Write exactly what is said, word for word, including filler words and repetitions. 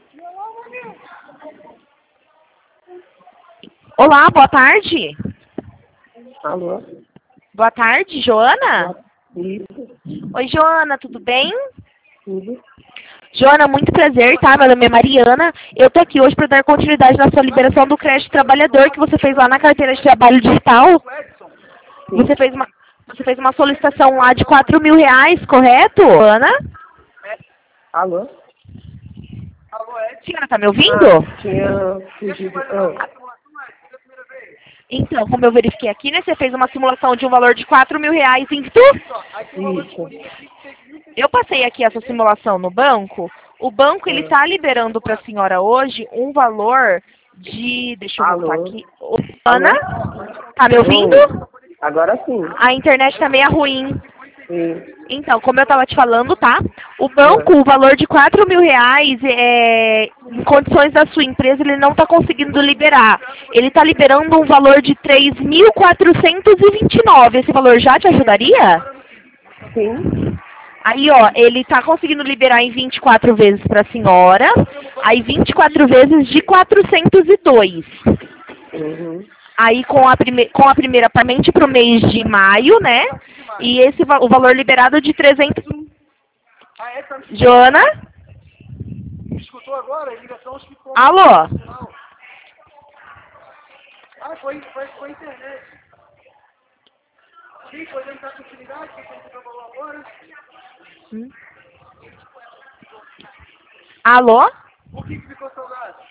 Olá, boa tarde. Alô? Boa tarde, Joana? Isso, Oi, Joana, tudo bem? tudo. Joana, muito prazer, tá? Meu nome é Mariana. Eu tô aqui hoje para dar continuidade na sua liberação do crédito trabalhador que você fez lá na carteira de trabalho digital. Você fez uma, você fez uma solicitação lá de quatro mil reais, correto, Joana? Alô? Senhora, tá me ouvindo? Ah, tinha fugido. Ah, Então, como eu verifiquei aqui, né? Você fez uma simulação de um valor de quatro mil reais em tu? isso. Eu passei aqui essa simulação no banco. O banco, ele Ah, está liberando para a senhora hoje um valor de... Deixa eu voltar alô? aqui. Ô, Ana, Alô? tá me ouvindo? Oi. Agora sim. A internet tá meio ruim. Sim. Então, como eu estava te falando, tá? O Ah, banco, o valor de quatro mil reais, é, em condições da sua empresa, ele não está conseguindo liberar. Ele está liberando um valor de três mil quatrocentos e vinte e nove. Esse valor já te ajudaria? sim. Aí, ó, ele está conseguindo liberar em vinte e quatro vezes para a senhora, aí vinte e quatro vezes de quatrocentos e dois. Uhum. Aí com a, prime com a primeira pagamento para o mês de maio, né? E esse va o valor liberado de trezentos. Joana? Alô? Hum? Alô?